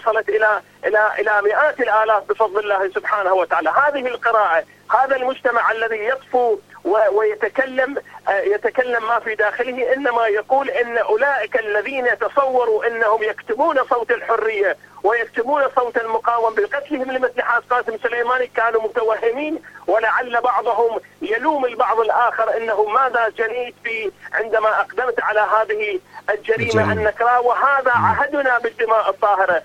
وصلت إلى مئات الآلاف بفضل الله سبحانه وتعالى. هذه القراءة، هذا المجتمع الذي يطفو ويتكلم ما في داخله، إنما يقول إن أولئك الذين تصوروا أنهم يكتمون صوت الحرية ويكتمون صوت المقاومة بقتلهم لمثل حاج قاسم سليماني كانوا متوهمين، ولعل بعضهم يلوم البعض الآخر أنه ماذا جنيت في عندما أقدمت على هذه الجريمة النكراء، وهذا عهدنا بالدماء الطاهرة،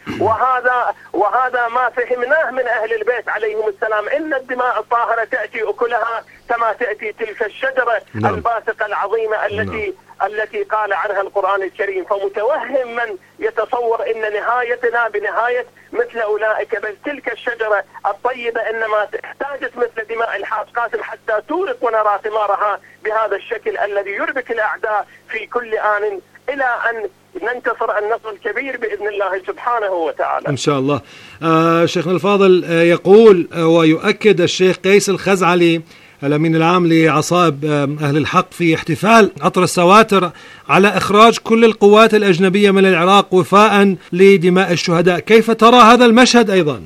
وهذا ما فهمناه من أهل البيت عليهم السلام، إن الدماء الطاهرة تأتي أكلها كما تأتي تلك الشجرة الباسقة العظيمة التي قال عنها القرآن الكريم. فمتوهم من يتصور إن نهايتنا بنهاية مثل أولئك، بل تلك الشجرة الطيبة إنما احتاجت مثل دماء الحاج قاسم حتى تورق ونرى ثمارها بهذا الشكل الذي يربك الأعداء في كل آن، إلى أن ننتصر النصر الكبير بإذن الله سبحانه وتعالى إن شاء الله. شيخنا الفاضل، يقول ويؤكد الشيخ قيس الخزعلي الأمين العام لعصائب أهل الحق في احتفال عطر السواتر على إخراج كل القوات الأجنبية من العراق وفاء لدماء الشهداء. كيف ترى هذا المشهد أيضا؟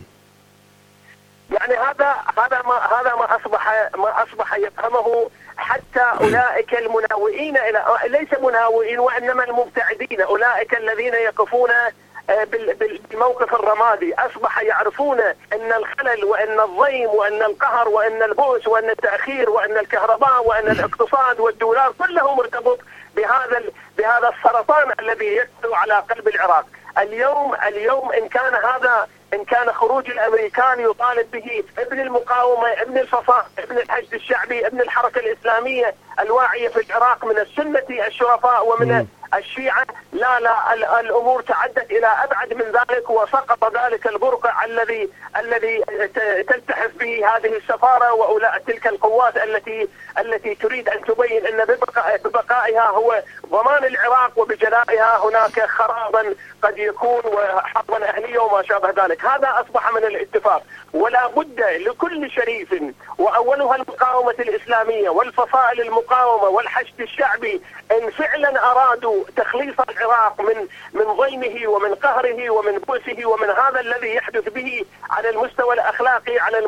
يعني هذا ما أصبح يفهمه حتى أولئك المناوئين ليس مناوئين وإنما المبتعدين، أولئك الذين يقفون بالموقف الرمادي، أصبح يعرفون أن الخلل وأن الضيم وأن القهر وأن البؤس وأن التأخير وأن الكهرباء وأن الاقتصاد والدولار كله مرتبط بهذا السرطان الذي يكثر على قلب العراق. اليوم إن كان خروج الأمريكان يطالب به ابن المقاومة، ابن الفصائل، ابن الحشد الشعبي، ابن الحركة الإسلامية الواعية في العراق من السنة الشرفاء ومن الشيعة، لا الأمور تعدت إلى أبعد من ذلك، وسقط ذلك البرقع الذي تلتحف به هذه السفارة وأولئك تلك القوات التي تريد أن تبين أن ببقائها هو ضمان العراق وبجلائها هناك خرابا قد يكون وحربا أهلية وما شابه ذلك. هذا أصبح من الاتفاق، ولا بد لكل شريف وأولها المقاومة الإسلامية والفصائل المقاومة والحشد الشعبي إن فعلا أرادوا تخليص العراق من ضيمه ومن قهره ومن بؤسه ومن هذا الذي يحدث به على المستوى الأخلاقي، على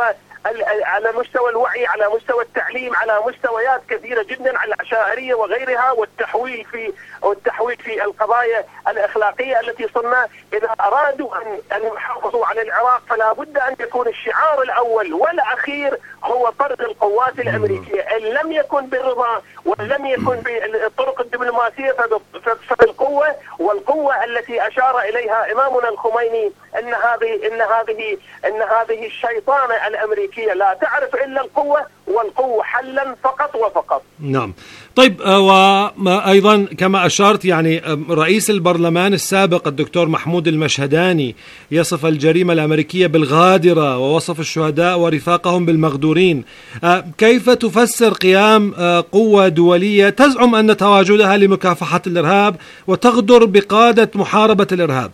مستوى الوعي، على مستوى التعليم، على مستويات كثيرة جدا، على العشائرية وغيرها، والتحويل في القضايا الأخلاقية التي صرنا. إذا أرادوا أن يحافظوا على العراق فلا بد أن يكون الشعار الأول والأخير هو طرد القوات الأمريكية. إن لم يكن بالرضا ولم يكن بالطرق الدبلوماسية فبالقوة، والقوة التي أشار إليها إمامنا الخميني إن هذه الشيطانة الأمريكية لا تعرف إلا القوة، والقوة حلا فقط وفقط. نعم. طيب، وأيضا كما أشرت يعني رئيس البرلمان السابق الدكتور محمود المشهداني يصف الجريمة الأمريكية بالغادرة ووصف الشهداء ورفاقهم بالمغدورين. كيف تفسر قيام قوة دولية تزعم أن تواجدها لمكافحة الإرهاب وتغدر بقادة محاربة الإرهاب؟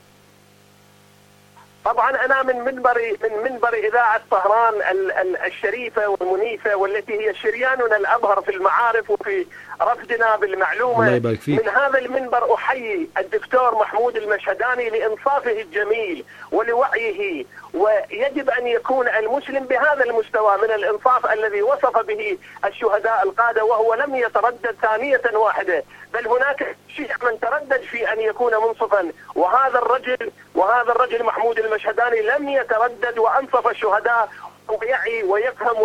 طبعا أنا من منبر إذاعة طهران الشريفة والمنيفة والتي هي شرياننا الأبهر في المعارف وفي رفضنا بالمعلومة، من هذا المنبر أحيي الدكتور محمود المشهداني لإنصافه الجميل ولوعيه، ويجب أن يكون المسلم بهذا المستوى من الإنصاف الذي وصف به الشهداء القادة، وهو لم يتردد ثانية واحدة، بل هناك شيء من تردد في أن يكون منصفا، وهذا الرجل محمود المشهداني لم يتردد وأنصف الشهداء ويعي ويفهم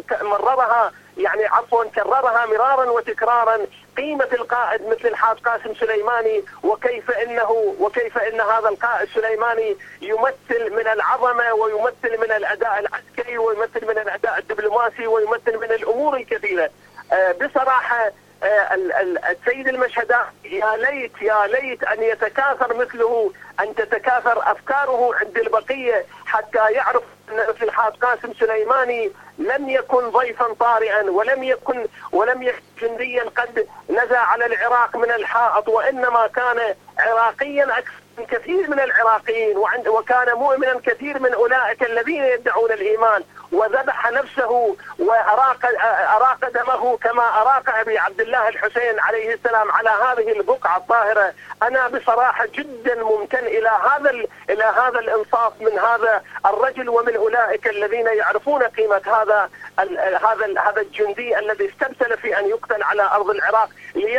كررها مرارا وتكرارا قيمة القائد مثل الحاج قاسم سليماني، وكيف ان هذا القائد سليماني يمثل من العظمة ويمثل من الأداء العسكري ويمثل من الأداء الدبلوماسي ويمثل من الأمور الكثيرة. بصراحة السيد المشهداني يا ليت أن يتكاثر مثله، أن تتكاثر أفكاره عند البقية حتى يعرف أن مثل الحاج قاسم سليماني لم يكن ضيفا طارئا ولم يكن جنديا قد نزع على العراق من الحائط، وإنما كان عراقيا أكثر كثير من العراقيين وكان مؤمنا كثير من أولئك الذين يدعون الإيمان، وذبح نفسه وأراق دمه كما أراق أبي عبد الله الحسين عليه السلام على هذه البقعة الطاهرة. أنا بصراحة جدا ممتن إلى هذا الإنصاف من هذا الرجل ومن أولئك الذين يعرفون قيمة هذا الجندي الذي استبسل في أن يقتل على أرض العراق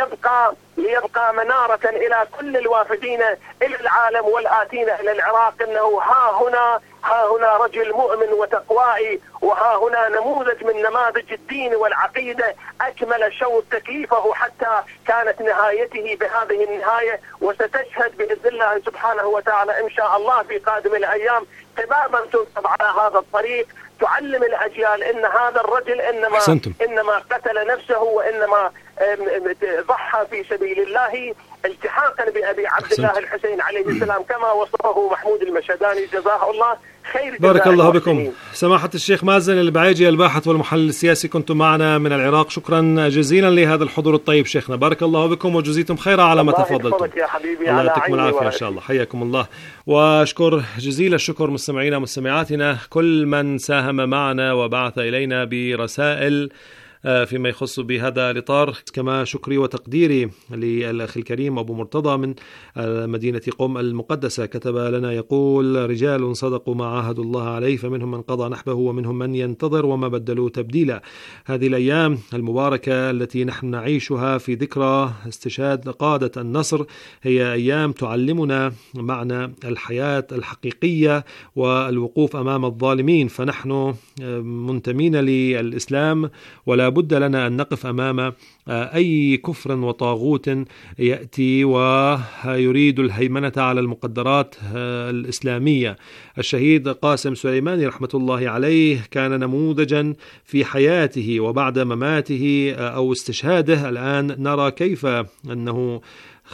ليبقى منارة إلى كل الوافدين إلى العالم والآتين إلى العراق أنه ها هنا رجل مؤمن وتقوائي، وها هنا نموذج من نماذج الدين والعقيدة أكمل شوط تكليفه حتى كانت نهايته بهذه النهاية، وستشهد بإذن الله سبحانه وتعالى إن شاء الله في قادم الأيام قبابا تنصب على هذا الطريق تعلم الأجيال إن هذا الرجل إنما قتل نفسه وإنما ضحى في سبيل الله التحاقا بأبي عبد الله الحسين عليه السلام كما وصفه محمود المشهداني جزاه الله خير. بارك الله بكم. سماحة الشيخ مازن البعيجي الباحث والمحلل السياسي كنتم معنا من العراق، شكرا جزيلا لهذا الحضور الطيب شيخنا، بارك الله بكم وجزيتم خيرا على ما تفضلتم. يا حبيبي الله يعطيكم العافية إن شاء الله، حياكم الله. وأشكر جزيل الشكر مستمعينا ومستمعاتنا كل من ساهم معنا وبعث إلينا برسائل فيما يخص بهذا الإطار، كما شكري وتقديري للأخ الكريم أبو مرتضى من مدينة قم المقدسة، كتب لنا يقول: رجال صدقوا ما عاهدوا الله عليه فمنهم من قضى نحبه ومنهم من ينتظر وما بدلوا تبديلا. هذه الأيام المباركة التي نحن نعيشها في ذكرى استشهاد قادة النصر هي أيام تعلمنا معنى الحياة الحقيقية والوقوف أمام الظالمين، فنحن منتمين للإسلام ولا بد لنا أن نقف أمام أي كفر وطاغوت يأتي ويريد الهيمنة على المقدرات الإسلامية. الشهيد قاسم سليماني رحمة الله عليه كان نموذجا في حياته، وبعد مماته أو استشهاده الآن نرى كيف أنه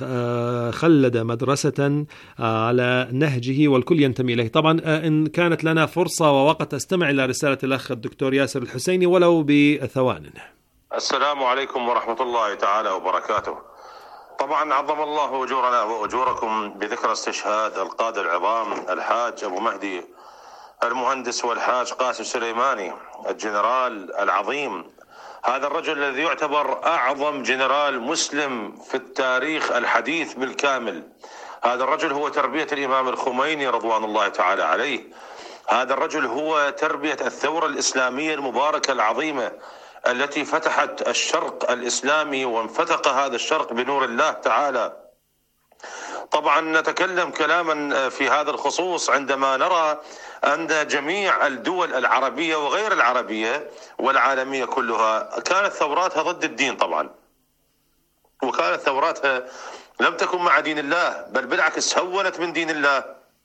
خلد مدرسة على نهجه والكل ينتمي إليه. طبعا إن كانت لنا فرصة ووقت أستمع إلى رسالة الأخ الدكتور ياسر الحسيني ولو بثوان. السلام عليكم ورحمة الله تعالى وبركاته. طبعا عظم الله أجورنا وأجوركم بذكرى استشهاد القادة العظام الحاج أبو مهدي المهندس والحاج قاسم سليماني الجنرال العظيم، هذا الرجل الذي يعتبر أعظم جنرال مسلم في التاريخ الحديث بالكامل. هذا الرجل هو تربية الإمام الخميني رضوان الله تعالى عليه. هذا الرجل هو تربية الثورة الإسلامية المباركة العظيمة التي فتحت الشرق الإسلامي وانفتق هذا الشرق بنور الله تعالى. طبعا نتكلم كلاما في هذا الخصوص عندما نرى أن جميع الدول العربية وغير العربية والعالمية كلها كانت ثوراتها ضد الدين طبعا، وكانت ثوراتها لم تكن مع دين الله، بل بالعكس هونت من دين الله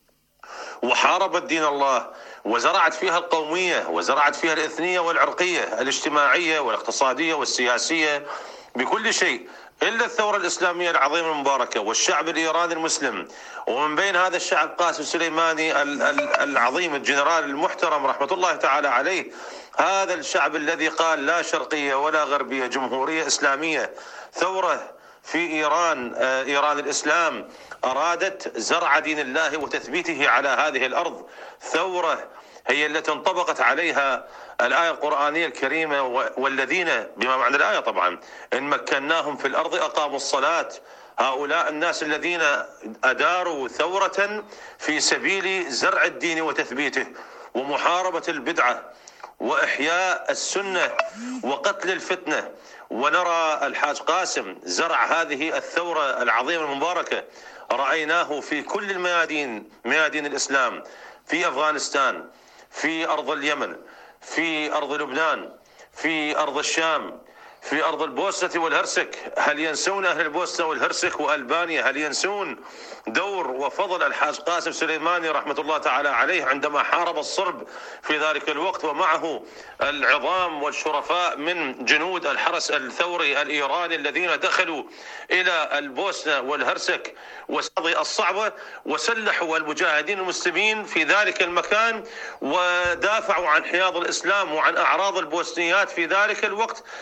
وحاربت دين الله وزرعت فيها القومية وزرعت فيها الإثنية والعرقية الاجتماعية والاقتصادية والسياسية بكل شيء، إلا الثورة الإسلامية العظيمة المباركة والشعب الإيراني المسلم. ومن بين هذا الشعب قاسم سليماني العظيم الجنرال المحترم رحمة الله تعالى عليه، هذا الشعب الذي قال لا شرقية ولا غربية، جمهورية إسلامية. ثورة في إيران الإسلام أرادت زرع دين الله وتثبيته على هذه الأرض. ثورة هي التي انطبقت عليها الآية القرآنية الكريمة: والذين، بما معنى الآية طبعا، إن مكناهم في الأرض أقاموا الصلاة. هؤلاء الناس الذين أداروا ثورة في سبيل زرع الدين وتثبيته ومحاربة البدعة وإحياء السنة وقتل الفتنة. ونرى الحاج قاسم زرع هذه الثورة العظيمة المباركة، رأيناه في كل الميادين، ميادين الإسلام، في أفغانستان، في أرض اليمن، في أرض لبنان، في أرض الشام، في أرض البوسنة والهرسك. هل ينسون أهل البوسنة والهرسك وألبانيا؟ هل ينسون دور وفضل الحاج قاسم سليماني رحمة الله تعالى عليه عندما حارب الصرب في ذلك الوقت، ومعه العظام والشرفاء من جنود الحرس الثوري الإيراني الذين دخلوا إلى البوسنة والهرسك والقضية الصعبة وسلحوا المجاهدين المسلمين في ذلك المكان ودافعوا عن حياض الإسلام وعن أعراض البوسنيات في ذلك الوقت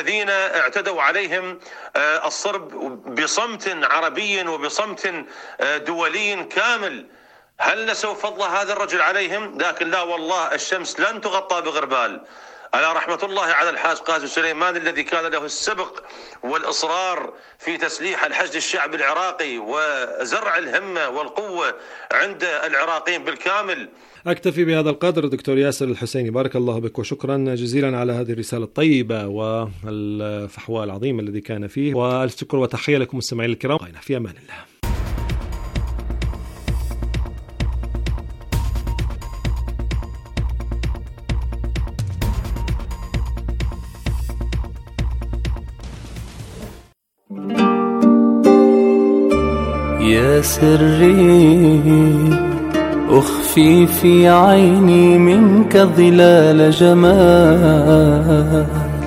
الذين اعتدوا عليهم الصرب بصمت عربي وبصمت دولي كامل. هل نسوا فضل هذا الرجل عليهم؟ لكن لا والله، الشمس لن تغطى بغربال. على رحمة الله على الحاج قاسم سليمان الذي كان له السبق والإصرار في تسليح الحشد الشعبي العراقي وزرع الهمة والقوة عند العراقيين بالكامل. أكتفي بهذا القدر دكتور ياسر الحسيني، بارك الله بك وشكرا جزيلا على هذه الرسالة الطيبة والفحواء العظيم الذي كان فيه، والف شكر وتحية لكم مستمعين الكرام، في أمان الله. يا سري أخفي في عيني منك ظلال جمال،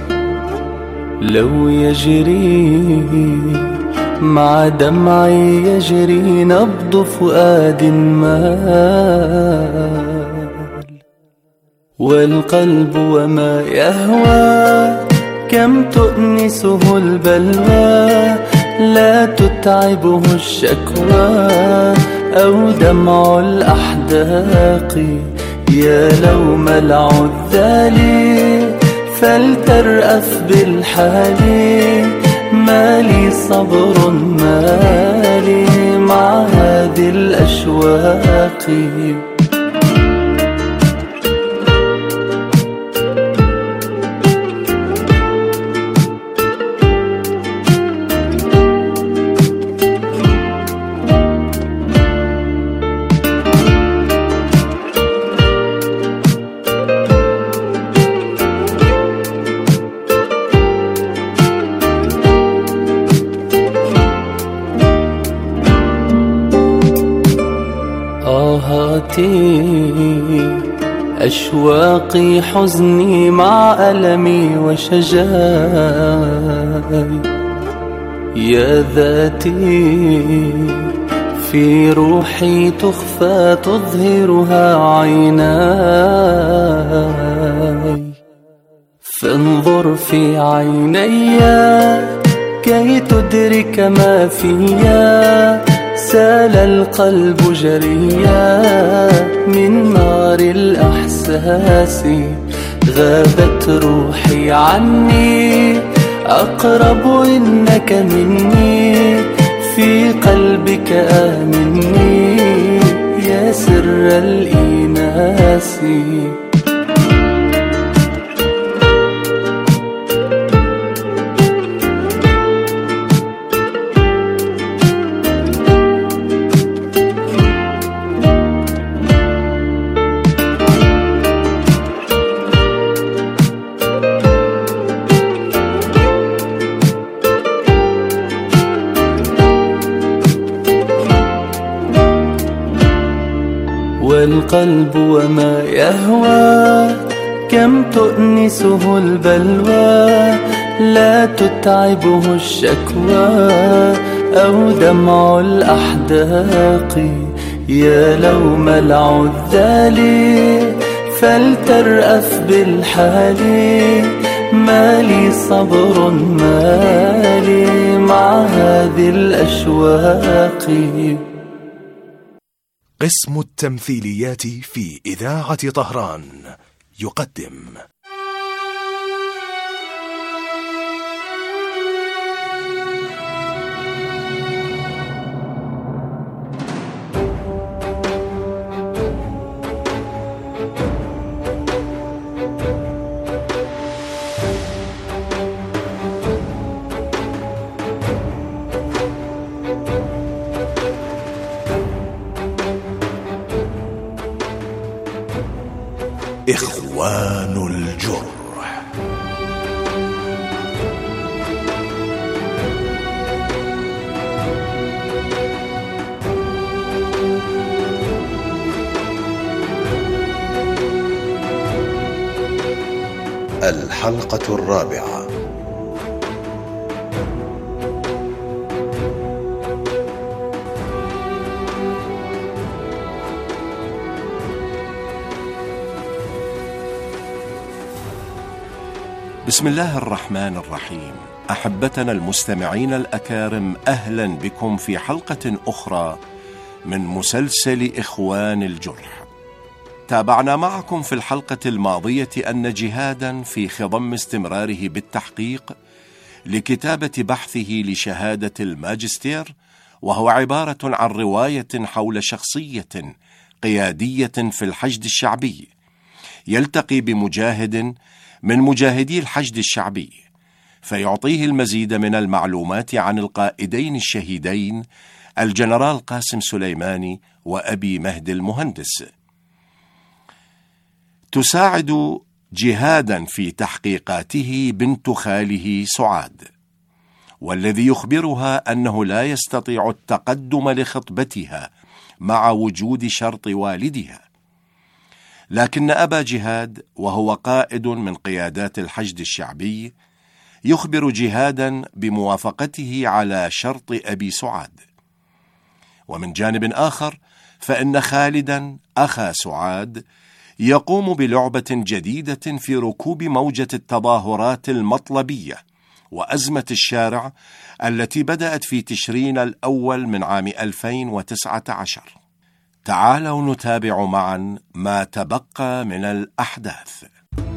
لو يجري مع دمعي يجري نبض فؤاد مال، والقلب وما يهوى كم تؤنسه البلوى، لا تتعبه الشكوى أو دمع الأحداق، يا لوم العذال فلترأف بالحال، ما لي صبر ما لي مع هذه الأشواق. أشواقي حزني مع ألمي وشجاي، يا ذاتي في روحي تخفى تظهرها عيناي، فانظر في عيني كي تدرك ما فيا، سال القلب جريا من نار الأحساس، غابت روحي عني أقرب إنك مني، في قلبك آمني يا سر الإناس. والقلب وما يهوى كم تؤنسه البلوى، لا تتعبه الشكوى أو دمع الأحداق، يا لوم العذال فلترأف بالحال، ما لي صبر ما لي مع هذه الأشواق. قسم التمثيليات في إذاعة طهران يقدم إخوان الجرح. الحلقة الرابعة. بسم الله الرحمن الرحيم. أحبتنا المستمعين الأكارم، أهلا بكم في حلقة أخرى من مسلسل إخوان الجرح. تابعنا معكم في الحلقة الماضية أن جهادا في خضم استمراره بالتحقيق لكتابة بحثه لشهادة الماجستير، وهو عبارة عن رواية حول شخصية قيادية في الحشد الشعبي، يلتقي بمجاهد من مجاهدي الحشد الشعبي فيعطيه المزيد من المعلومات عن القائدين الشهيدين الجنرال قاسم سليماني وأبي مهدي المهندس. تساعد جهادا في تحقيقاته بنت خاله سعاد، والذي يخبرها أنه لا يستطيع التقدم لخطبتها مع وجود شرط والدها، لكن أبا جهاد وهو قائد من قيادات الحشد الشعبي يخبر جهادا بموافقته على شرط أبي سعاد. ومن جانب آخر فإن خالدا أخا سعاد يقوم بلعبة جديدة في ركوب موجة التظاهرات المطلبية وأزمة الشارع التي بدأت في تشرين الأول من عام 2019. تعالوا نتابع معا ما تبقى من الأحداث.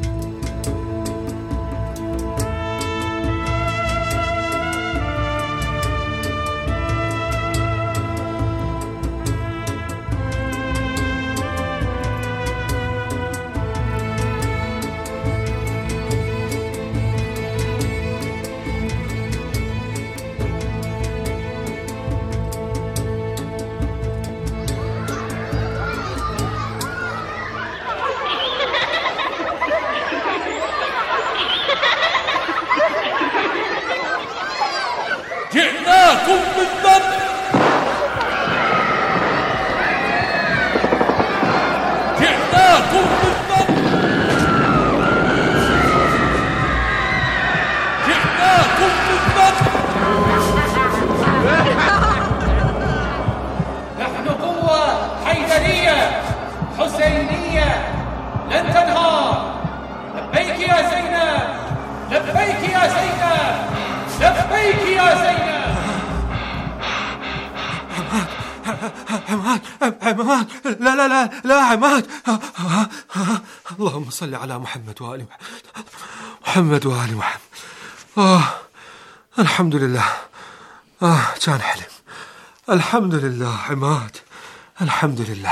جئناكم بالضبط، جئناكم بالضبط، جئناكم بالضبط. نحن قوة حيدرية حسينية لن تنهار. لبيك يا زينب، لبيك يا زينب، لبيك يا زينب. عماد، لا لا لا لا عماد. اللهم صل على محمد وآل محمد وآل محمد. الحمد لله. كان حلم. الحمد لله عماد، الحمد لله.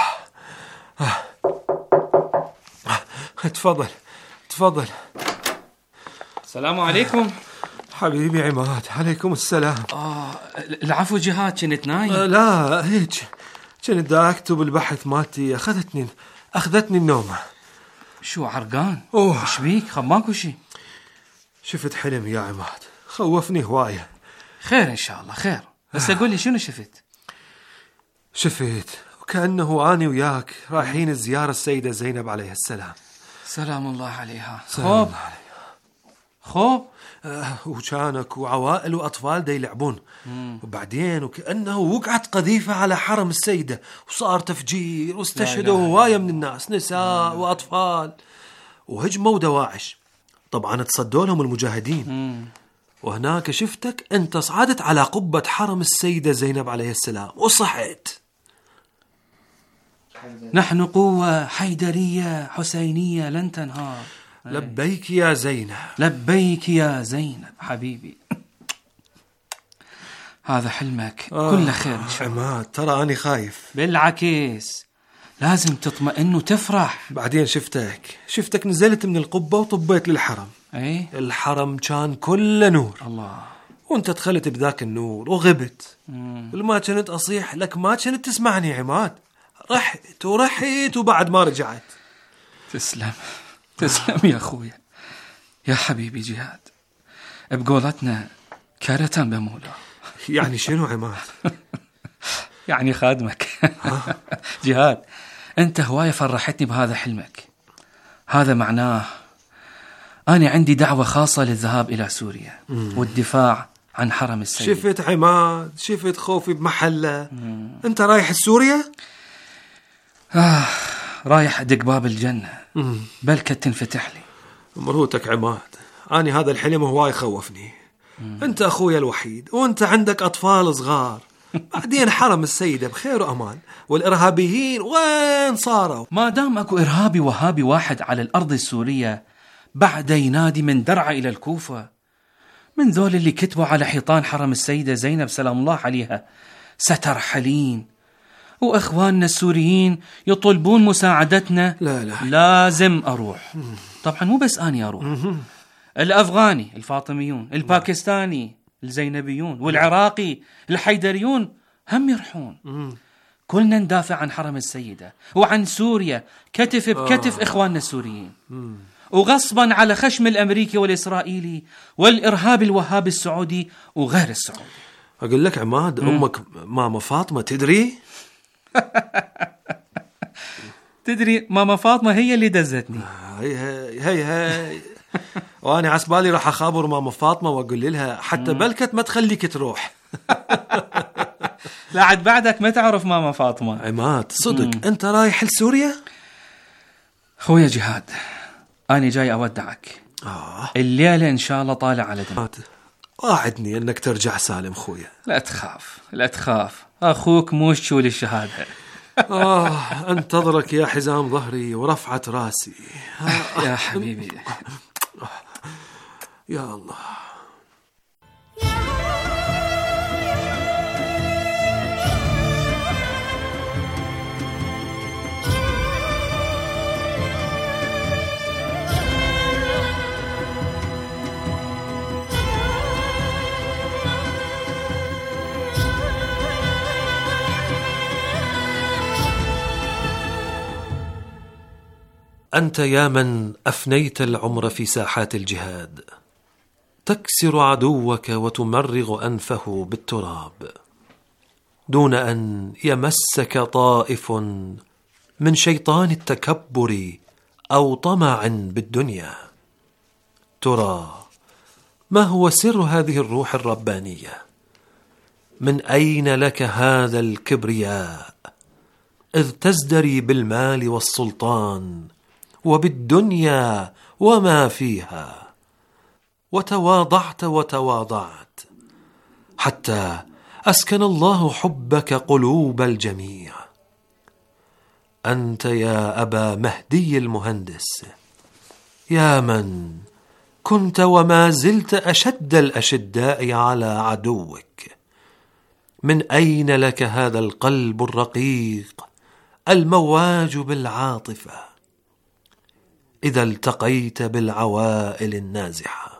تفضل تفضل. السلام عليكم. حبيبي عماد. عليكم السلام. العفو جهاد، كنت نايم. لا هيك كنت دا أكتب البحث مالتي، أخذتني النومة. شو عرقان؟ ايش بيك؟ خماكو شي؟ شفت حلم يا عماد، خوفني هواية. خير إن شاء الله خير، بس أقول لي شنو شفت؟ شفت وكأنه أنا وياك رايحين الزيارة السيدة زينب عليه السلام. سلام الله عليها. خوب خوب. وكانك وعوائل وأطفال دا يلعبون، وبعدين وكأنه وقعت قذيفة على حرم السيدة وصار تفجير واستشهدوا هواية من الناس، نساء وأطفال، وهجموا دواعش. طبعا تصدوا لهم المجاهدين. وهناك شفتك أنت صعدت على قبة حرم السيدة زينب عليه السلام وصحت. نحن قوة حيدرية حسينية لن تنهار. لبيك يا زينب، لبيك يا زينب حبيبي. هذا حلمك كله خير إن شاء الله. عماد ترى أنا خايف. بالعكس لازم تطمئن وتفرح. بعدين شفتك نزلت من القبة وطبيت للحرم. ايه الحرم كان كله نور. الله. وانت دخلت بذاك النور وغبت. لما كنت أصيح لك ما كنت تسمعني عماد. رحت وبعد ما رجعت. تسلم يا أخويا يا حبيبي جهاد. بقولتنا كارثة بمولا. يعني شنو عماد؟ يعني خادمك. جهاد أنت هواية فرحتني بهذا حلمك. هذا معناه أنا عندي دعوة خاصة للذهاب إلى سوريا والدفاع عن حرم السيد. شفت عماد، شفت خوفي بمحله. أنت رايح سوريا؟ رايح أدق باب الجنة، بلكة تنفتح لي. مروتك عماد، أنا هذا الحلم هواي يخوفني. أنت أخويا الوحيد وأنت عندك أطفال صغار. بعدين حرم السيدة بخير وأمان، والإرهابيين وين صاروا؟ ما دام أكو إرهابي وهابي واحد على الأرض السورية بعد ينادي من درعا إلى الكوفة، من ذول اللي كتبوا على حيطان حرم السيدة زينب سلام الله عليها سترحلين، وإخواننا السوريين يطلبون مساعدتنا. لا لازم أروح. طبعا مو بس أني أروح، الأفغاني الفاطميون، الباكستاني الزينبيون، والعراقي الحيدريون هم يرحون. كلنا ندافع عن حرم السيدة وعن سوريا كتف بكتف إخواننا السوريين، وغصبا على خشم الأمريكي والإسرائيلي والإرهاب الوهابي السعودي وغير السعودي. أقول لك عماد، أمك ماما فاطمة تدري؟ تدري ماما فاطمة هي اللي دزتني. هي وأنا عسبالي راح أخابر ماما فاطمة وأقول لها حتى بلكت ما تخليك تروح. لا عاد بعدك ما تعرف ماما فاطمة. عماد صدق أنت رايح لسوريا؟ خويا جهاد، أنا جاي أودعك. الليلة إن شاء الله طالع على دماغ. واعدني أنك ترجع سالم خويا. لا تخاف لا تخاف، أخوك موشو للشهادة. انتظرك يا حزام ظهري ورفعة راسي. يا حبيبي يا الله. أنت يا من أفنيت العمر في ساحات الجهاد، تكسر عدوك وتمرغ أنفه بالتراب دون أن يمسك طائف من شيطان التكبر أو طمع بالدنيا. ترى ما هو سر هذه الروح الربانية؟ من أين لك هذا الكبرياء إذ تزدري بالمال والسلطان وبالدنيا وما فيها؟ وتواضعت حتى أسكن الله حبك قلوب الجميع. أنت يا أبا مهدي المهندس، يا من كنت وما زلت أشد الأشداء على عدوك، من أين لك هذا القلب الرقيق المواج بالعاطفة إذا التقيت بالعوائل النازحة؟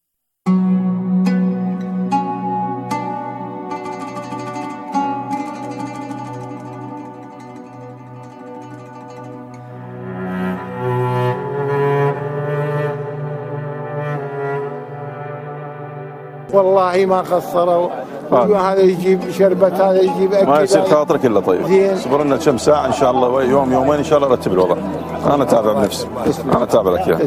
والله ما قصروا. هذا يجيب شربت، هذا يجيب أكل، ما يصير خاطرك إلا طيب. صبرنا كم ساعة إن شاء الله، يوم يومين إن شاء الله رتب الوضع. أنا تابع بنفسي، أنا تابع لك يا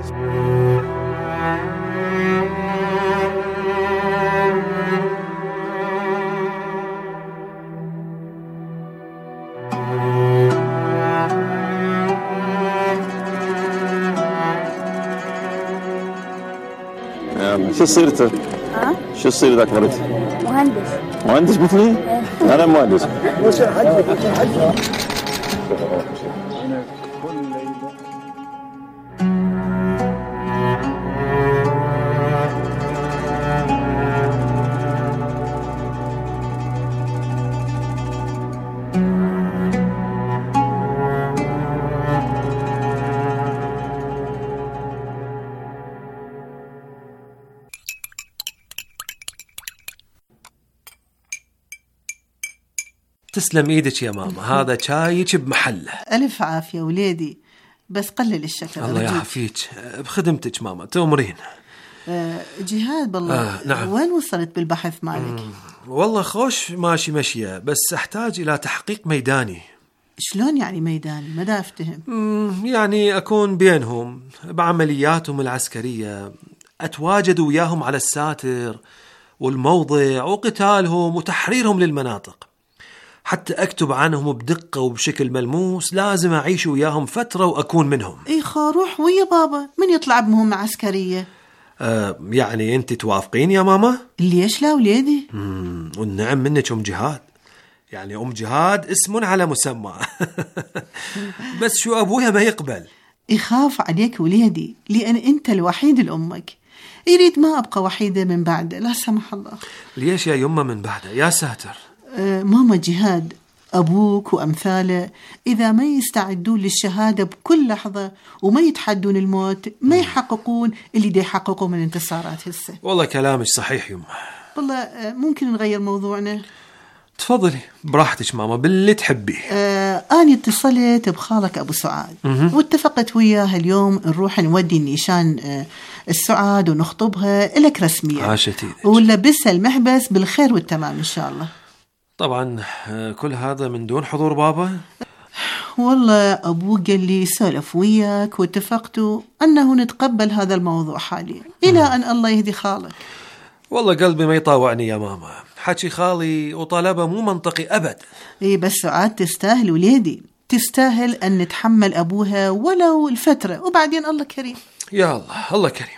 شو صيرته؟ شو تصير إذا كبرت؟ مهندس مثلي؟ أنا مهندس. تسلم ايدك يا ماما، هذا شايك بمحله. ألف عافية وليدي، بس قلل الشكر. الله يعافيك، بخدمتك ماما، تأمرين. جهاد بالله، نعم. وين وصلت بالبحث مالك؟ والله خوش ماشي مشية، بس أحتاج إلى تحقيق ميداني. شلون يعني ميداني؟ ما دا أفتهم. يعني أكون بينهم بعملياتهم العسكرية، أتواجد وياهم على الساتر والموضع وقتالهم وتحريرهم للمناطق. حتى أكتب عنهم بدقة وبشكل ملموس لازم أعيش وياهم فترة وأكون منهم. إي روح ويا بابا، من يطلع بمهمة عسكرية؟ يعني أنت توافقين يا ماما؟ ليش لا وليدي؟ والنعم منك أم جهاد، يعني أم جهاد اسم على مسمى. بس شو أبويا ما يقبل؟ يخاف عليك وليدي، لأن أنت الوحيد لأمك، يريد ما أبقى وحيدة من بعده لا سمح الله. ليش يا يمه من بعده؟ يا ساتر. ماما جهاد، أبوك وأمثاله إذا ما يستعدون للشهادة بكل لحظة وما يتحدون الموت ما يحققون اللي دي يحققوا من انتصارات هسه. والله كلامك صحيح يمه. والله ممكن نغير موضوعنا؟ تفضلي براحتك ماما باللي تحبيه. أنا اتصلت بخالك أبو سعاد واتفقت وياه اليوم نروح نودي النيشان السعاد ونخطبها لك رسميا. عاشتي ونلبسها المحبس بالخير والتمام إن شاء الله. طبعا كل هذا من دون حضور بابا؟ والله أبوك قال لي سولف وياك واتفقتوا أنه نتقبل هذا الموضوع حاليا إلى أن الله يهدي خالك. والله قلبي ما يطاوعني يا ماما، حكي خالي وطلبه مو منطقي أبد. إيه بس سعاد تستاهل وليدي، تستاهل أن نتحمل أبوها ولو الفترة وبعدين الله كريم. يا الله الله كريم.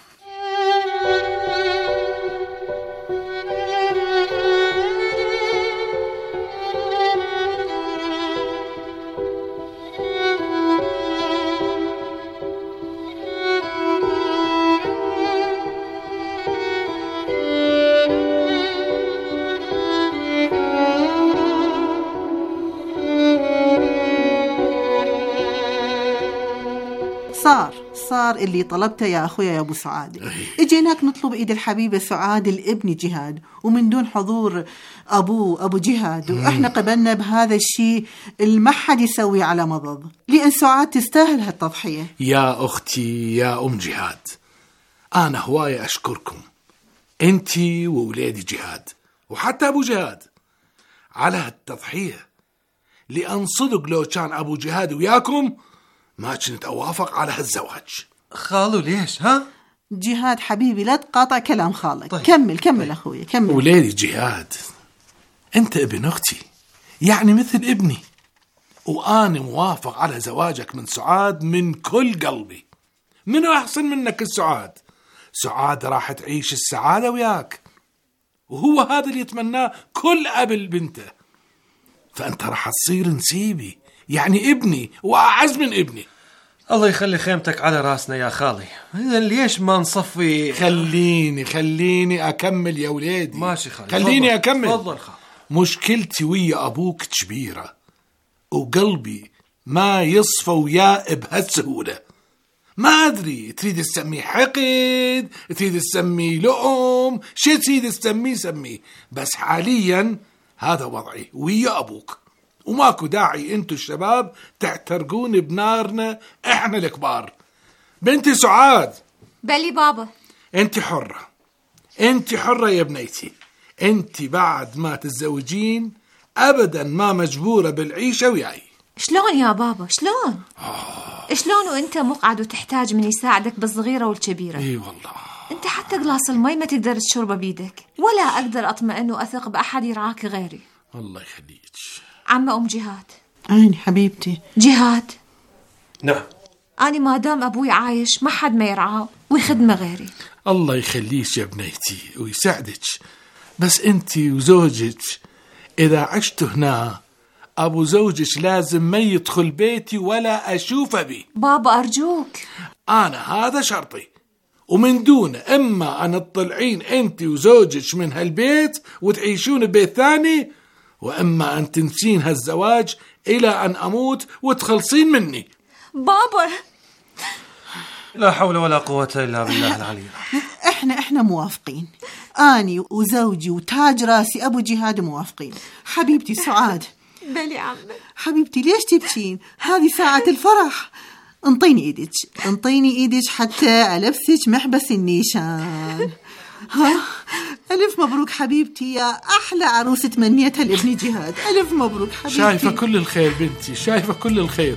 صار اللي طلبته يا أخويا يا أبو سعاد. اجيناك نطلب إيد الحبيبة سعاد الابن جهاد ومن دون حضور أبو جهاد، وإحنا قبلنا بهذا الشيء ما حد يسوي على مضض، لأن سعاد تستاهل هالتضحية. يا أختي يا أم جهاد، أنا هواية أشكركم أنتي وولادي جهاد وحتى أبو جهاد على هالتضحية، لأن صدق لو كان أبو جهاد وياكم ما كنت أوافق على هالزواج. خالو ليش ها؟ جهاد حبيبي لا تقاطع كلام خالك. طيب. كمل أخوي كمل. ولادي جهاد، أنت ابن أختي يعني مثل ابني، وأنا موافق على زواجك من سعاد من كل قلبي. منو أحسن منك السعاد؟ سعاد راح تعيش السعادة وياك، وهو هذا اللي يتمناه كل أب بنته، فأنت راح تصير نسيبي يعني ابني وأعز من ابني. الله يخلي خيمتك على راسنا يا خالي. إذن ليش ما نصفي؟ خليني أكمل يا ولادي. ماشي خالي، خليني أكمل. تفضل خالي. مشكلتي ويا أبوك كبيرة وقلبي ما يصفى وياه بهالسهولة. ما أدري تريد تسميه حقد، تريد تسميه لؤم، شي تريد تسميه سميه، بس حاليا هذا وضعي ويا أبوك، وماكو داعي انتو الشباب تحترقون بنارنا احنا الكبار. بنتي سعاد. بلي بابا. انت حرة يا بنيتي، انت بعد ما تتزوجين ابدا ما مجبورة بالعيشة وياي. شلون يا بابا شلون؟ شلون وانت مقعد وتحتاج من يساعدك بالصغيرة والكبيرة؟ اي والله. انت حتى قلاص المي ما تقدر تشربه بيدك، ولا اقدر اطمئن واثق باحد يرعاك غيري. الله يخليك. عمة أم جهاد. عيني حبيبتي. جهاد. نعم. أنا ما دام أبوي عايش ما حد ما يرعاه ويخدمه غيري. الله يخليك يا بنيتي ويساعدك، بس أنت وزوجك إذا عشتوا هنا أبو زوجك لازم ما يدخل بيتي ولا أشوفه بي. بابا أرجوك. أنا هذا شرطي، ومن دون إما أن تطلعين أنت وزوجك من هالبيت وتعيشون ببيت ثاني، وإما أن تنسين هالزواج إلى أن أموت وتخلصين مني. بابا لا حول ولا قوة إلا بالله العلي. احنا موافقين، أني وزوجي وتاج راسي أبو جهاد موافقين. حبيبتي سعاد. بلي عمي. حبيبتي ليش تبكين؟ هذه ساعة الفرح. انطيني ايدك حتى ألبسك محبس النيشان. ها ألف مبروك حبيبتي يا أحلى عروسة تمنيتها لابن جهاد. ألف مبروك حبيبتي. شايفة كل الخير بنتي، شايفة كل الخير.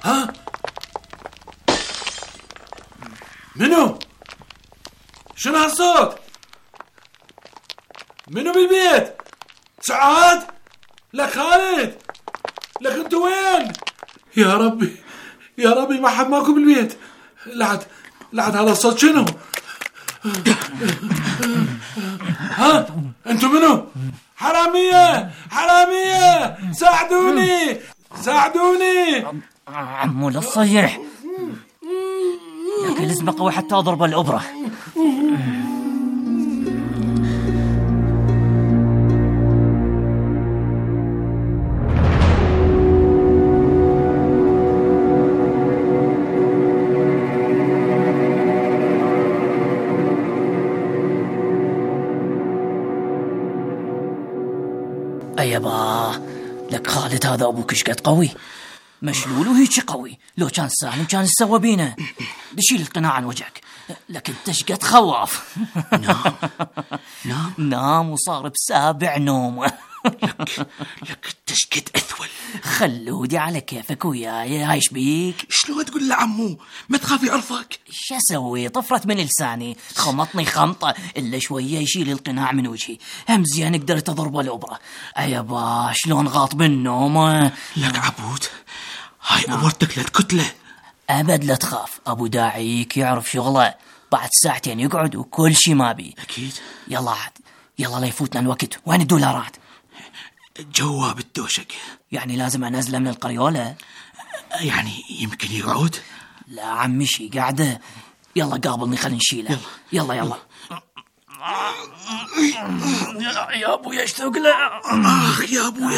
ها؟ منو؟ شنو هالصوت؟ منو بالبيت؟ سعاد؟ لك خالد؟ لك انتو وين؟ يا ربي يا ربي، ما حد ماكو بالبيت. لعد هذا الصوت شنو؟ ها؟ انتو منو؟ حرامية حرامية، ساعدوني ساعدوني. عمو لا تصيح، لكن لازم قوي حتى اضرب الابره. أيبا لك خالد، هذا أبوك إيش قد قوي، مشلول وهيك قوي. لو كان سالم كان يسوى بينا. بشيل القناع عن وجهك، لك انت إيش قد خواف. نام وصار بسابع نوم. لك انت إيش قد أثول. خلودي على كيفك وياي، هايش بيك؟ شلون تقول لعمو ما تخافي أرفك؟ شو أسوي؟ طفرت من لساني، خمطني خمطة إلا شوية يشيل القناع من وجهي. هم زين قدرت أضرب الأبرة. أيبا شلون غاط بالنوم. لك عبود، هاي أمرتك لتكتله. أبد لا تخاف، أبو داعيك يعرف شغله. بعد ساعتين يقعد وكل شي ما بي. أكيد. يلا عاد، يلا لا يفوتنا الوقت. وين الدولارات؟ جواب الدوشك. يعني لازم أنزله من القريولة؟ يعني يمكن يقعد. لا عمي شي قاعدة. يلا قابلني خلينا نشيله. يلا يلا. يا أبويا اشتوق له. يا أبويا.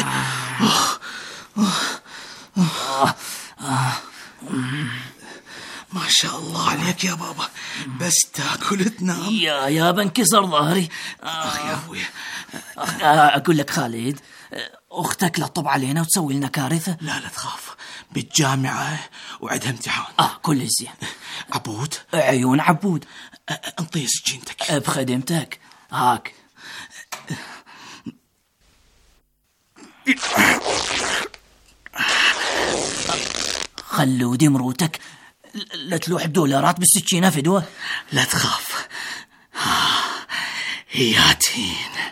ما شاء الله عليك يا بابا، بس تاكل تنام. يا بنكسر ظهري. يا أبويا. أقول لك خالد، أختك لا تطب علينا وتسوي لنا كارثة. لا تخاف، بالجامعة وعدها امتحان. كل زين. عبود، عيون عبود. انطي سكينتك. بخدمتك. هاك. خلودي مروتك لا تلوح الدولارات بالسكينة فدوة. لا تخاف، هياتين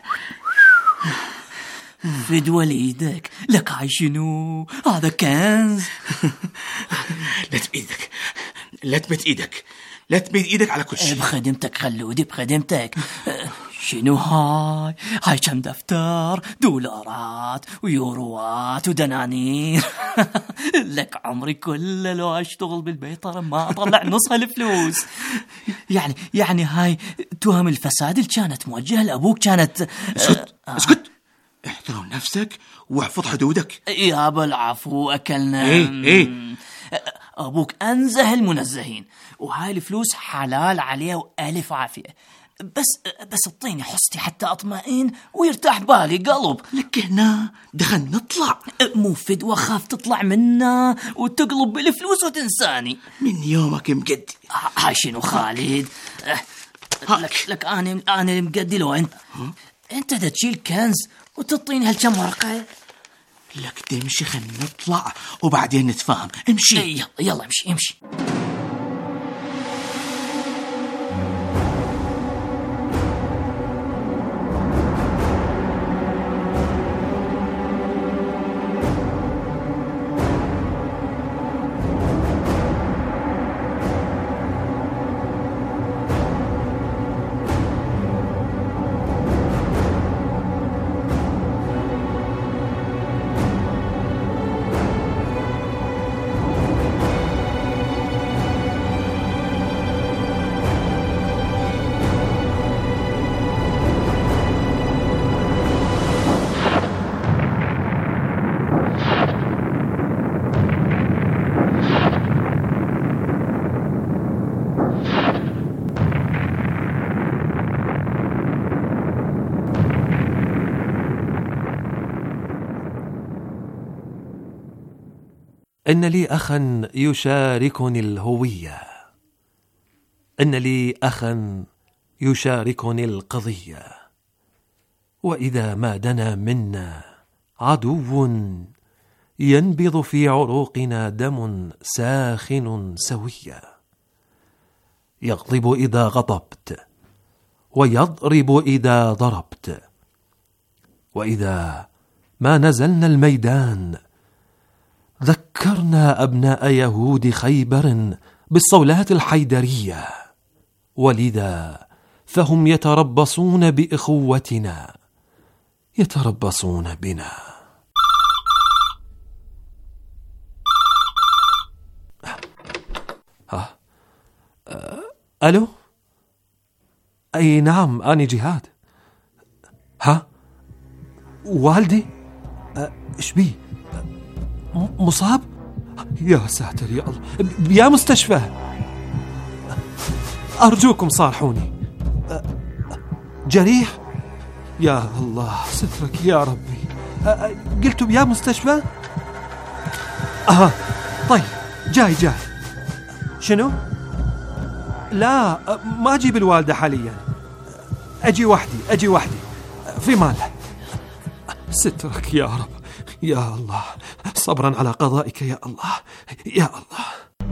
فدوة ليدك. لك هاي شنو؟ هذا كنز. لا تبيدك، لا تمد ايدك، لا تمد ايدك على كل شيء. بخدمتك خلودي بخدمتك. شنو هاي كم دفتر دولارات ويوروات ودنانير. لك عمري كله لو اشتغل بالبيطرة ما اطلع نص هالفلوس. يعني هاي تهم الفساد اللي كانت موجهة لأبوك كانت. اسكت احترم نفسك واحفظ حدودك. يا بالعفو أكلنا. ايه أبوك أنزه المنزهين، وهاي الفلوس حلال عليه وألف عافية. بس اعطيني حصتي حتى أطمئن ويرتاح بالي قلب. لك هنا دخل نطلع. مو فدوة خاف تطلع منا وتقلب بالفلوس وتنساني. من يومك مقدي. هاي شنو خالد؟ لك أنا مقدي. لو أنت دا تشيل كنز وتعطيني هالكم ورقة. لك تمشي خلينا نطلع وبعدين نتفاهم. امشي. يلا امشي. إن لي أخا يشاركني الهوية، إن لي أخا يشاركني القضية، وإذا ما دنا منا عدو ينبض في عروقنا دم ساخن سويا، يغضب إذا غضبت، ويضرب إذا ضربت. وإذا ما نزلنا الميدان ذكرنا أبناء يهود خيبر بالصولات الحيدرية، ولذا فهم يتربصون بإخوتنا، يتربصون بنا. ألو؟ أي نعم، أنا جهاد. والدي؟ إيش بيه؟ مصاب؟ يا ساتر يا الله، يا مستشفى، أرجوكم صارحوني. جريح؟ يا الله سترك يا ربي. قلتم يا مستشفى؟ طيب جاي. شنو؟ لا، ما أجيب الوالدة حاليا، أجي وحدي في ماله. سترك يا رب، يا الله، صبرا على قضائك يا الله، يا الله.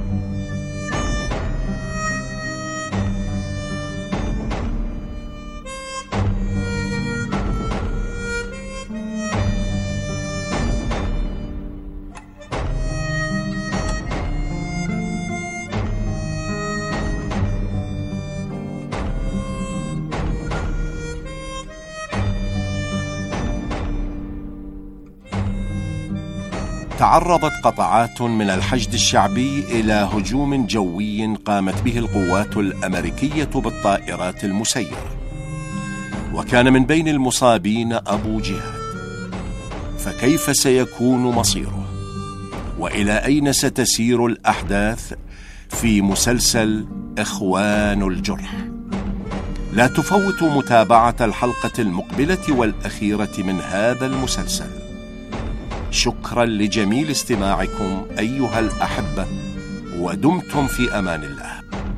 تعرضت قطعات من الحشد الشعبي إلى هجوم جوي قامت به القوات الأمريكية بالطائرات المسيرة، وكان من بين المصابين أبو جهاد. فكيف سيكون مصيره؟ وإلى أين ستسير الأحداث في مسلسل إخوان الجرح؟ لا تفوتوا متابعة الحلقة المقبلة والأخيرة من هذا المسلسل. شكرا لجميل استماعكم أيها الأحبة، ودمتم في أمان الله.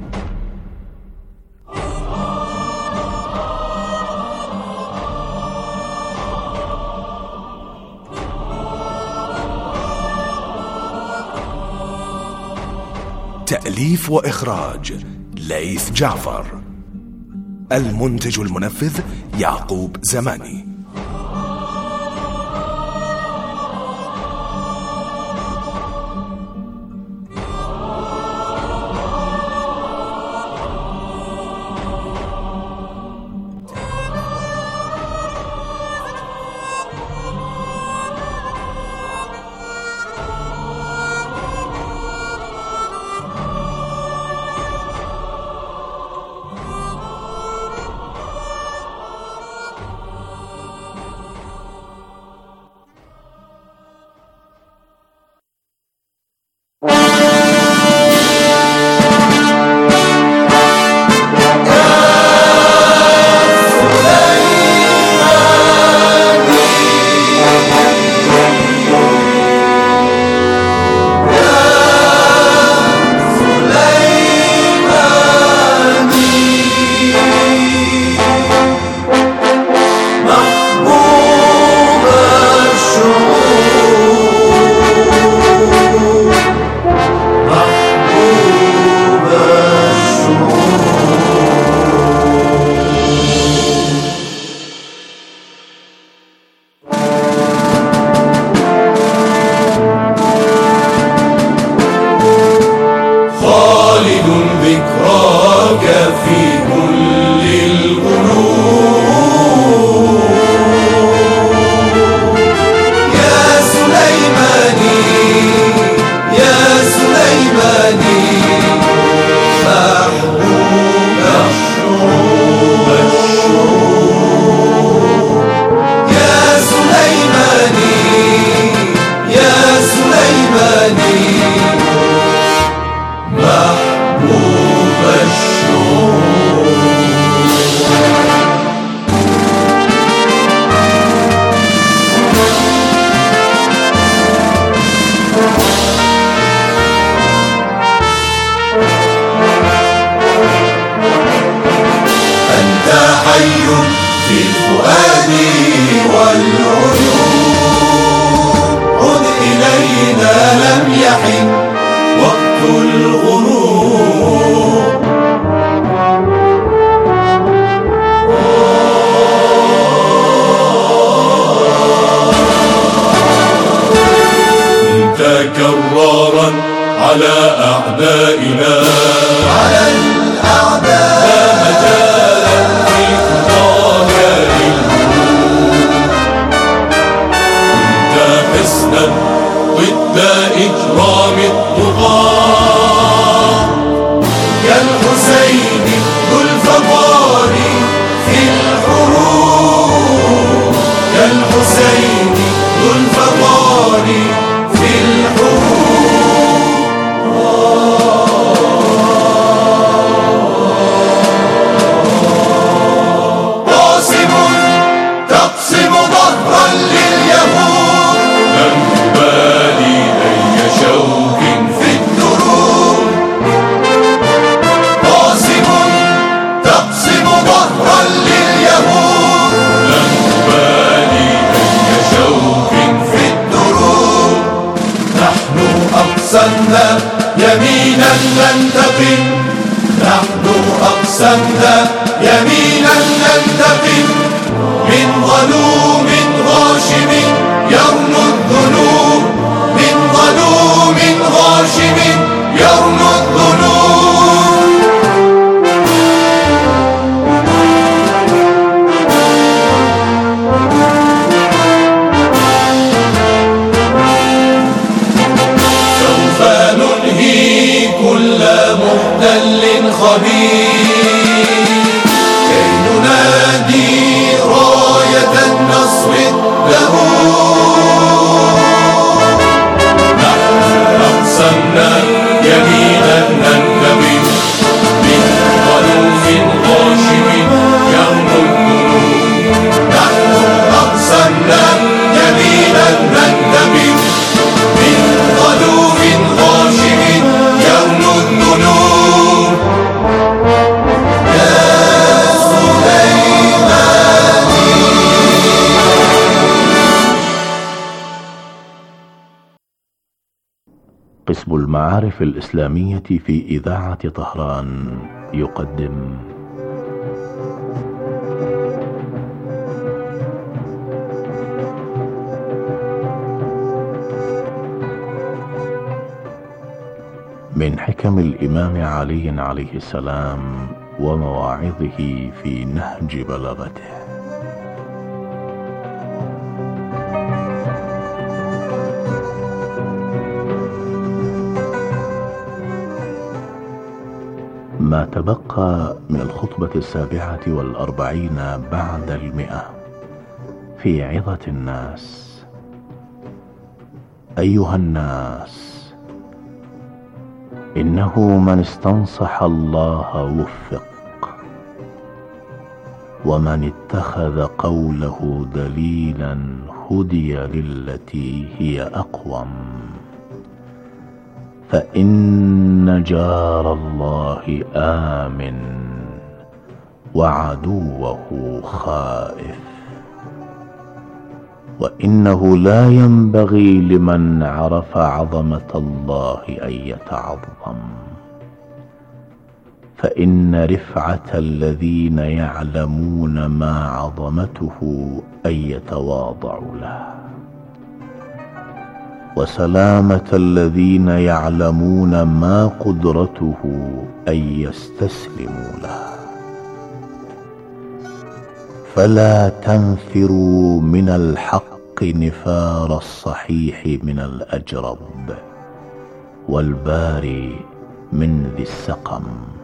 تأليف وإخراج ليث جعفر. المنتج المنفذ يعقوب زماني. الصباح وقت الغروب. تكرارا على أعدائنا، على الأعداء لا مجال في خطايا للهروب. كنت حصنا ضد إجرام الطغاة، كالحسين ذو الفضال في الحروب، كالحسين ذو الفضال في الحروب. قاسم تقسم ظهرا لليهود، لن تبالي أي شوك في الدروب. قاسم تقسم ظهرا لليهود، لن تبالي أي شوك في الدروب. نحن أقسمنا يمينا ننتقم، نحن أقسمنا يمينا ننتقم من ظلوم غاشم يرنو الذنوب، من ظلوم غاشم يرنو الذنوب. سوف ننهي كل محتل خبيث كي ننادي راية النصر الدهور. نحن أقسمنا يمينا ننتقم من ظلوم غاشم يرنو الذنوب. نحن أقسمنا يمينا ننتقم من ظلوم غاشم يرنو الذنوب. يا سليماني. قسم المعارف الإسلامية في إذاعة طهران يقدم من حكم الإمام علي عليه السلام ومواعظه في نهج بلاغته. ما تبقى من الخطبة 47 بعد 100 في عظة الناس. أيها الناس، إنه من استنصح الله وفق، ومن اتخذ قوله دليلا هدي للتي هي أقوم. فإن جار الله آمن وعدوه خائف، وإنه لا ينبغي لمن عرف عظمة الله أن يتعظم، فإن رفعة الذين يعلمون ما عظمته أن يتواضعوا له، وسلامة الذين يعلمون ما قدرته أن يستسلموا له. فلا تنفروا من الحق نفار الصحيح من الأجرب، والباري من ذي السقم.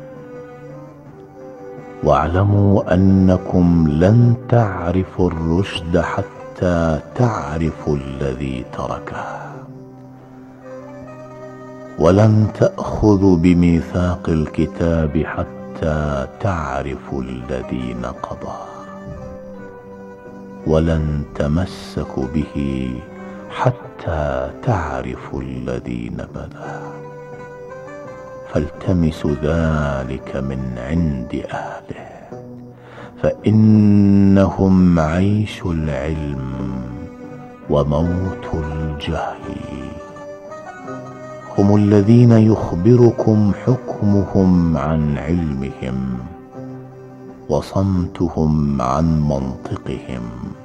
واعلموا أنكم لن تعرفوا الرشد حتى تعرفوا الذي تركه، ولن تأخذوا بميثاق الكتاب حتى تعرفوا الذي نقضه، ولن تمسكوا به حتى تعرفوا الذي نبذه. فالتمسوا ذلك من عند أهله، فإنهم عيش العلم وموت الجهل. هم الذين يخبركم حكمهم عن علمهم وصمتهم عن منطقهم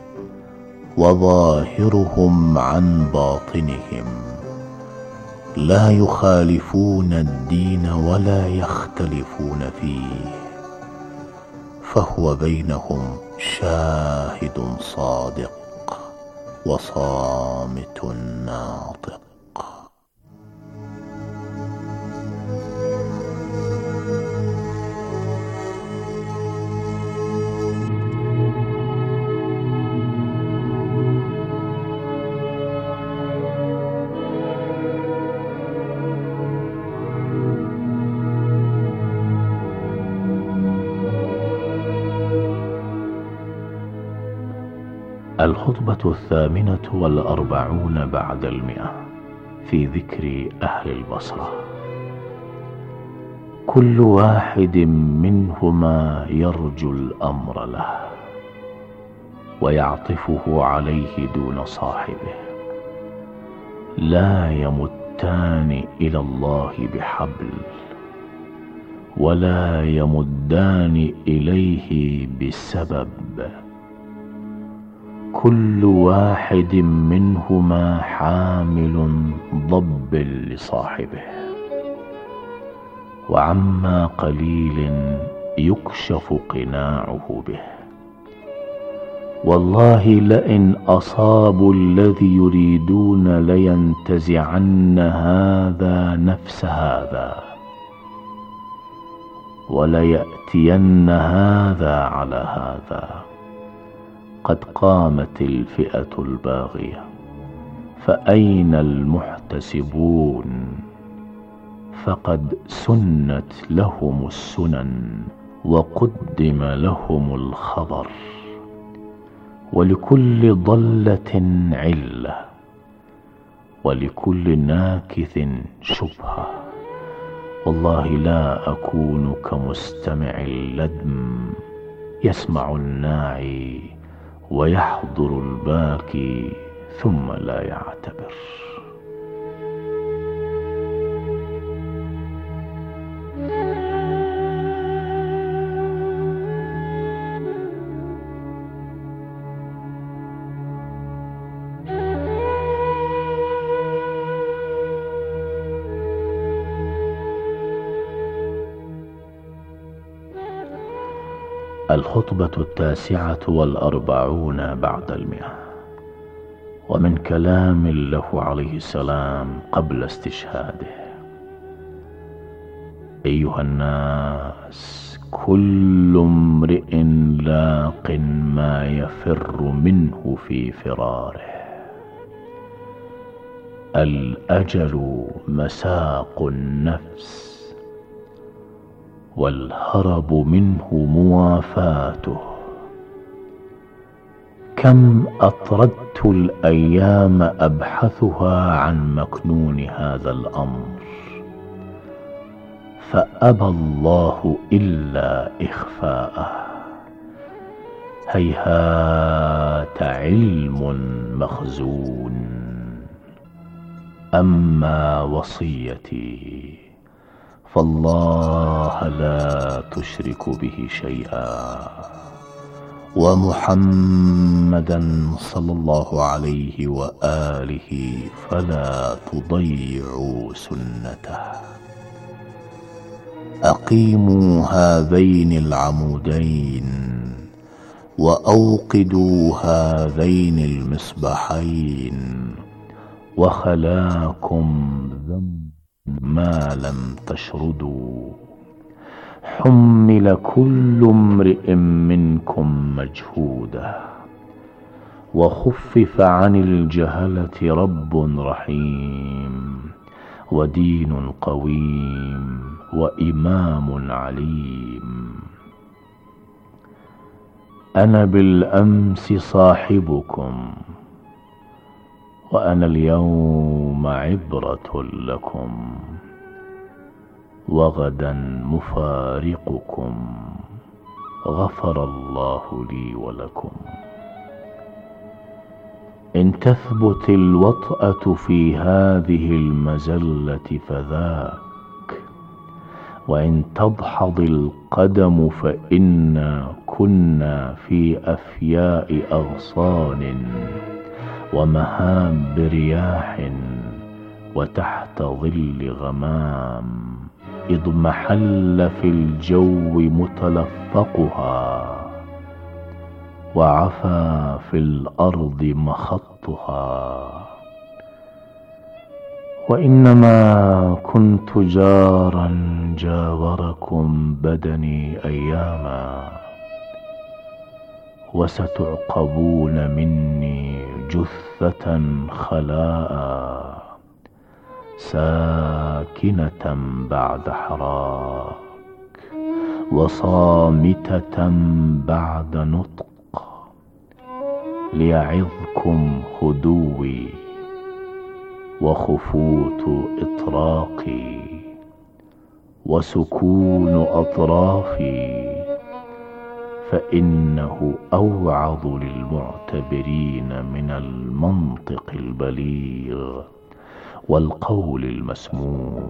وظاهرهم عن باطنهم، لا يخالفون الدين ولا يختلفون فيه، فهو بينهم شاهد صادق وصامت ناطق. الخطبة 48 بعد 100 في ذكر أهل البصرة. كل واحد منهما يرجو الأمر له ويعطفه عليه دون صاحبه، لا يمتان إلى الله بحبل ولا يمدان إليه بسبب. كل واحد منهما حامل ضب لصاحبه، وعما قليل يكشف قناعه به. والله لئن أصابوا الذي يريدون لينتزعن هذا نفس هذا وليأتين هذا على هذا. قد قامت الفئة الباغية، فأين المحتسبون؟ فقد سنت لهم السنن وقدم لهم الخبر، ولكل ضلة علة ولكل ناكث شبهة. والله لا أكون كمستمع اللدم يسمع الناعي ويحضر الباكي ثم لا يعتبر. الخطبة 49 بعد 100 ومن كلام له عليه السلام قبل استشهاده: أيها الناس، كل امرئ لاق ما يفر منه في فراره. الأجل مساق النفس، والهرب منه موافاته. كم أطردت الأيام أبحثها عن مكنون هذا الأمر، فأبى الله إلا إخفاءه. هيهات علم مخزون. أما وصيتي فالله لا تشرك به شيئا، ومحمدا صلى الله عليه وآله فلا تضيعوا سنته. أقيموا هذين العمودين وأوقدوا هذين المصباحين، وخلاكم ذنب ما لم تشردوا. حمل كل امرئ منكم مجهوده، وخفف عن الجهلة رب رحيم، ودين قويم، وإمام عليم. أنا بالأمس صاحبكم، وأنا اليوم عبرة لكم، وغدا مفارقكم. غفر الله لي ولكم. إن تثبت الوطأة في هذه المزلة فذاك، وإن تدحض القدم فإنا كنا في أفياء أغصان ومهاب رياح وتحت ظل غمام، إذ محل في الجو متلفقها وعفى في الأرض مخطها. وإنما كنت جارا جاوركم بدني أياما، وستعقبون مني جثة خلاء ساكنة بعد حراك وصامتة بعد نطق، ليعظكم هدوي وخفوت إطراقي وسكون أطرافي، فإنه أوعظ للمعتبرين من المنطق البليغ والقول المسموع.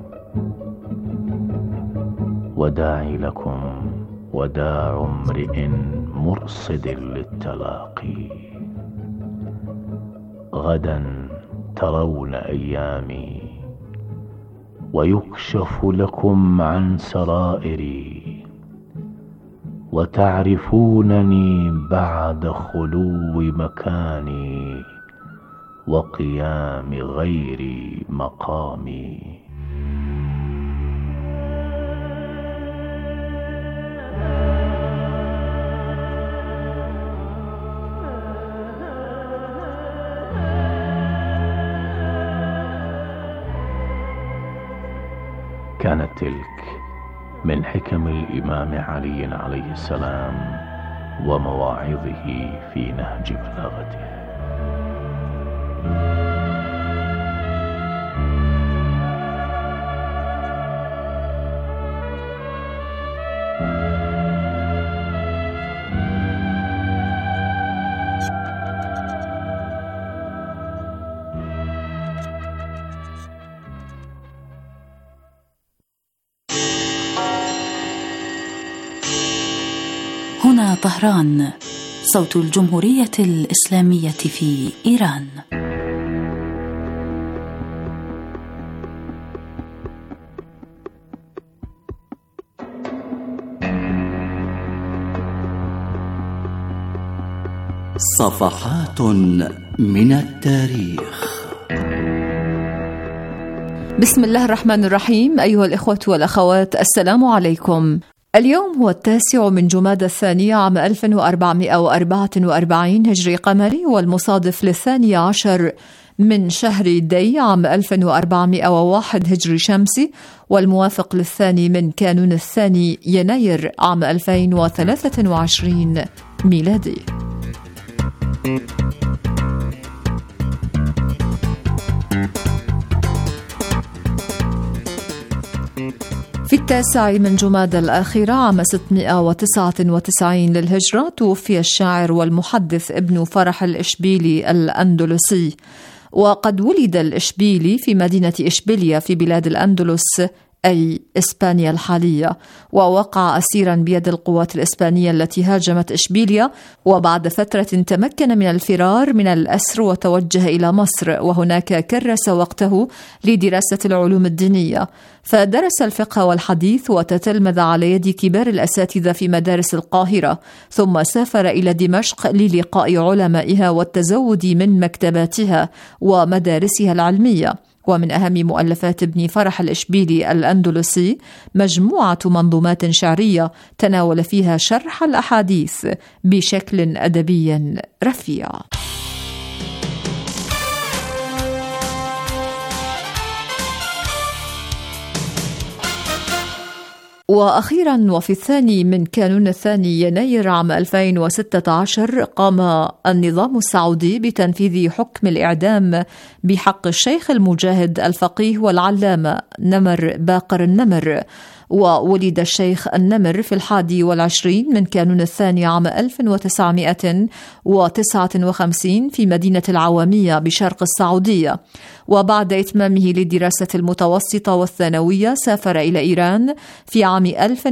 وداعي لكم وداع امرئ مرصد للتلاقي. غدا ترون أيامي ويكشف لكم عن سرائري، وتعرفونني بعد خلو مكاني وقيام غير مقامي. كانت تلك من حكم الإمام علي عليه السلام ومواعظه في نهج بلاغته. هنا طهران، صوت الجمهورية الإسلامية في إيران. صفحات من التاريخ. بسم الله الرحمن الرحيم. أيها الإخوة والأخوات، السلام عليكم. اليوم هو 9 من جمادى الثانية عام 1444 هجري قمري، والمصادف ل12 من شهر دي عام 1401 هجري شمسي، والموافق للثاني من كانون الثاني يناير عام 2023 ميلادي. في 9 من جمادى الآخرة عام 699 للهجرة توفي الشاعر والمحدث ابن فرح الإشبيلي الأندلسي. وقد ولد الإشبيلي في مدينة إشبيلية في بلاد الأندلس أي إسبانيا الحالية، ووقع أسيرا بيد القوات الإسبانية التي هاجمت إشبيلية، وبعد فترة تمكن من الفرار من الأسر وتوجه إلى مصر، وهناك كرس وقته لدراسة العلوم الدينية، فدرس الفقه والحديث وتتلمذ على يد كبار الأساتذة في مدارس القاهرة، ثم سافر إلى دمشق للقاء علمائها والتزود من مكتباتها ومدارسها العلمية. ومن أهم مؤلفات ابن فرح الإشبيلي الأندلسي مجموعة منظومات شعرية تناول فيها شرح الأحاديث بشكل أدبي رفيع. وأخيرا وفي 2 من كانون الثاني يناير عام 2016 قام النظام السعودي بتنفيذ حكم الإعدام بحق الشيخ المجاهد الفقيه والعلامة نمر باقر النمر. وولد الشيخ النمر في 21 من كانون الثاني عام 1959 في مدينة العوامية بشرق السعودية. وبعد إتمامه للدراسة المتوسطة والثانوية سافر إلى إيران في عام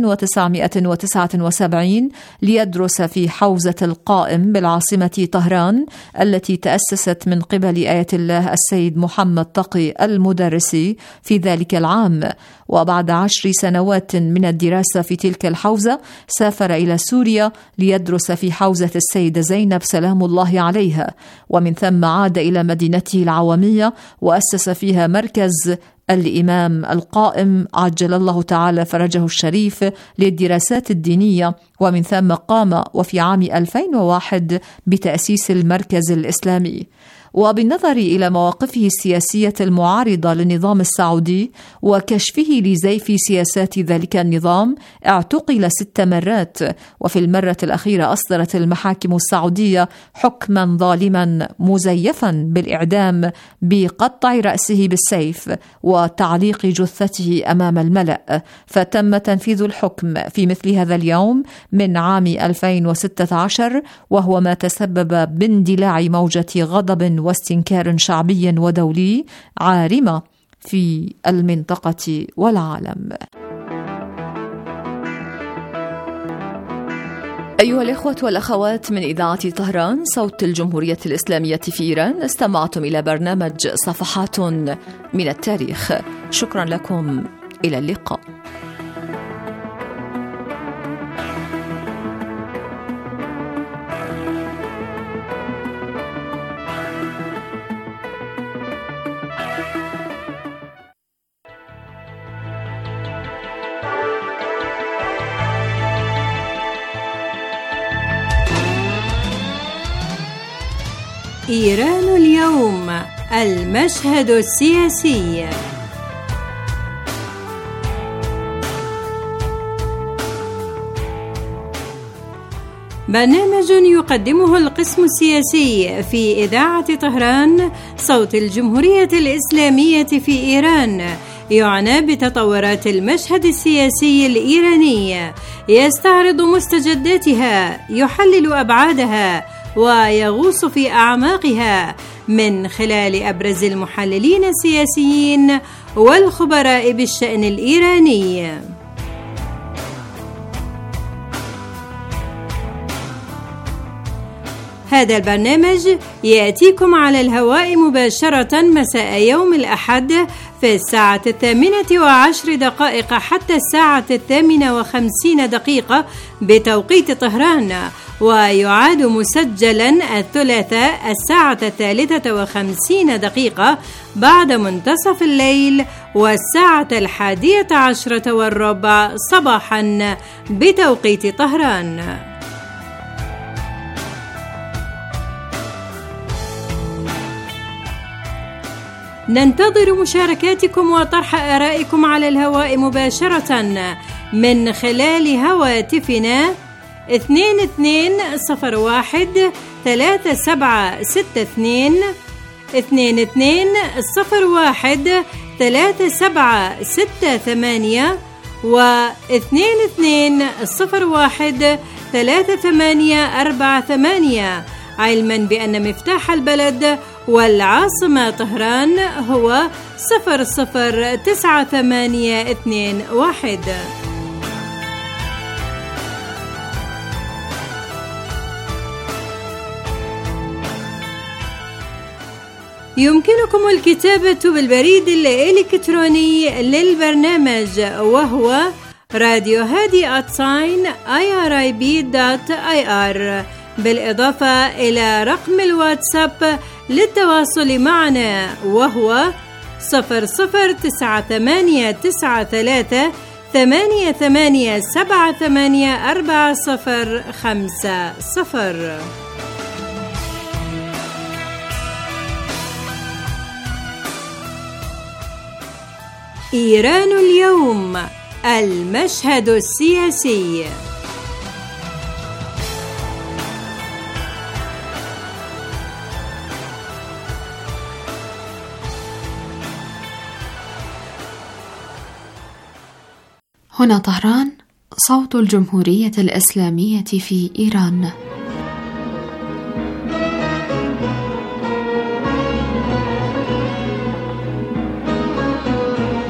1979 ليدرس في حوزة القائم بالعاصمة طهران التي تأسست من قبل آية الله السيد محمد تقي المدرسي في ذلك العام. وبعد 10 سنوات من الدراسة في تلك الحوزة سافر إلى سوريا ليدرس في حوزة السيدة زينب سلام الله عليها، ومن ثم عاد إلى مدينته العوامية وأسس فيها مركز الإمام القائم عجل الله تعالى فرجه الشريف للدراسات الدينية، ومن ثم قام وفي عام 2001 بتأسيس المركز الإسلامي. وبالنظر إلى مواقفه السياسية المعارضة للنظام السعودي وكشفه لزيف سياسات ذلك النظام اعتقل 6 مرات، وفي المرة الأخيرة أصدرت المحاكم السعودية حكما ظالما مزيفا بالإعدام بقطع رأسه بالسيف وتعليق جثته أمام الملأ، فتم تنفيذ الحكم في مثل هذا اليوم من عام 2016، وهو ما تسبب باندلاع موجة غضب واستنكار شعبي ودولي عارمة في المنطقة والعالم. أيها الإخوة والأخوات من إذاعة طهران صوت الجمهورية الإسلامية في إيران، استمعتم إلى برنامج صفحات من التاريخ. شكرا لكم، إلى اللقاء. إيران اليوم، المشهد السياسي. برنامج يقدمه القسم السياسي في إذاعة طهران صوت الجمهورية الإسلامية في إيران، يعنى بتطورات المشهد السياسي الإيراني، يستعرض مستجداتها، يحلل أبعادها، ويغوص في أعماقها من خلال أبرز المحللين السياسيين والخبراء بالشأن الإيراني. هذا البرنامج يأتيكم على الهواء مباشرة مساء يوم الأحد في الساعة 8:10 حتى الساعة 8:50 بتوقيت طهران، ويعاد مسجلا الثلاثاء الساعة 3:50 بعد منتصف الليل والساعة 11:15 صباحا بتوقيت طهران. ننتظر مشاركاتكم وطرح آرائكم على الهواء مباشرة من خلال هواتفنا 2201 3762 2201 3768 و 2201 3848، علما بأن مفتاح البلد والعاصمة طهران هو 009821. يمكنكم الكتابة بالبريد الإلكتروني للبرنامج، وهو radiohadi@irib.ir، بالإضافة إلى رقم الواتساب للتواصل معنا، وهو 009893 88784050. إيران اليوم، المشهد السياسي. هنا طهران، صوت الجمهورية الإسلامية في إيران.